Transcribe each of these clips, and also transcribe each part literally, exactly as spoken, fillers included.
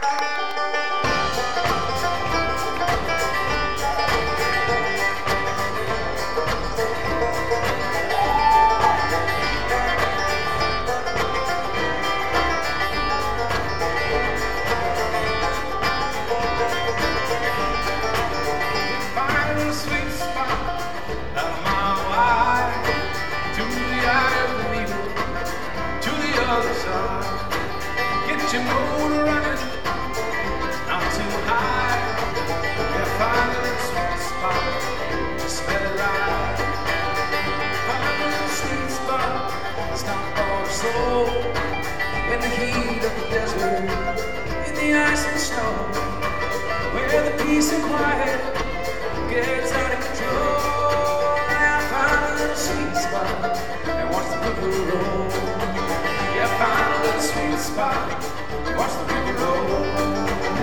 Get your motor running, not too high. Yeah, find a little sweet spot, just let it ride. Find a little sweet spot, stop for the soul. In the heat of the desert, in the ice and snow, where the peace and quiet gets out of control. Now find a little sweet spot and watch the river roll. Yeah, find a little sweet spot, watch the river roll.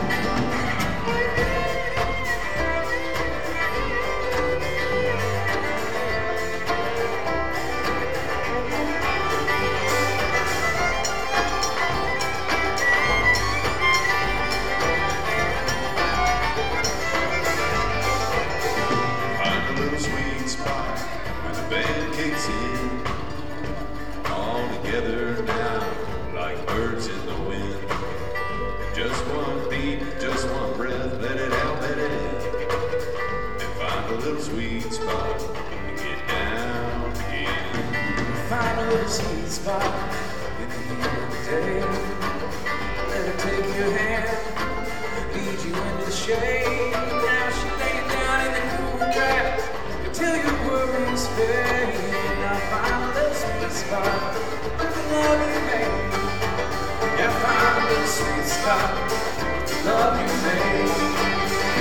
Find a little sweet spot when the band kicks in. All together now, like birds in the wind. Just one beat, just one breath, let it out, let it in. And find a little sweet spot and get down again. Find a little sweet spot in the heat of the day. Let her take your hand, lead you into the shade. Now she lay you down in the cool grass until your worries fade. Now find a little sweet spot with the love you made. Yeah, find a little sweet spot with the love you made.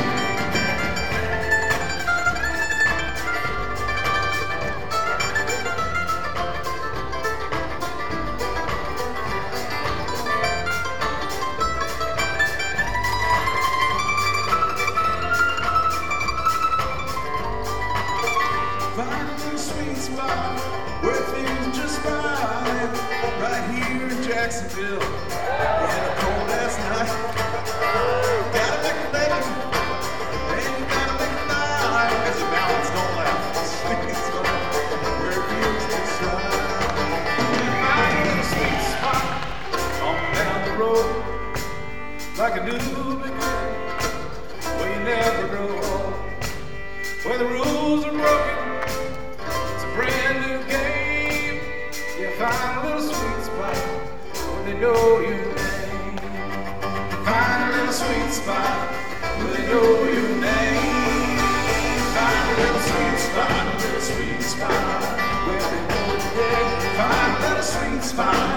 Find a little sweet spot where things just fine. Right here in Jacksonville, in a cold ass night. Gotta make a living, and you gotta make a night. Cause the balance don't last. It's going where it feels just right. Find a little sweet spot on down the road, like a new beginning, where you never grow old, where the rules are broken. Brand new game. Yeah, find a little sweet spot where they know your name. Find a little sweet spot where they know your name. Find a little sweet spot, a little sweet spot where they know your name. Find a little sweet spot.